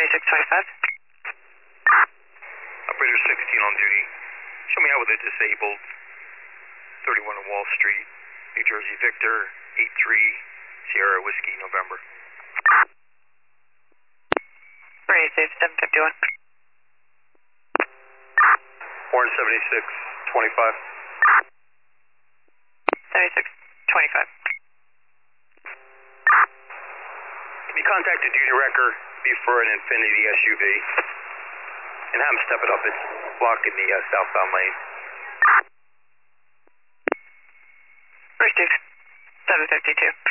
3625. Operator 16 on duty. Show me out with a disabled. 31 on Wall Street, New Jersey Victor, 83 Sierra Whiskey, November. Ready, safe, 751. Warren 7625. 7625. Can you contact the duty wrecker, be for an Infinity SUV, and have him step it up? It's blocking the southbound lane. Received. 752.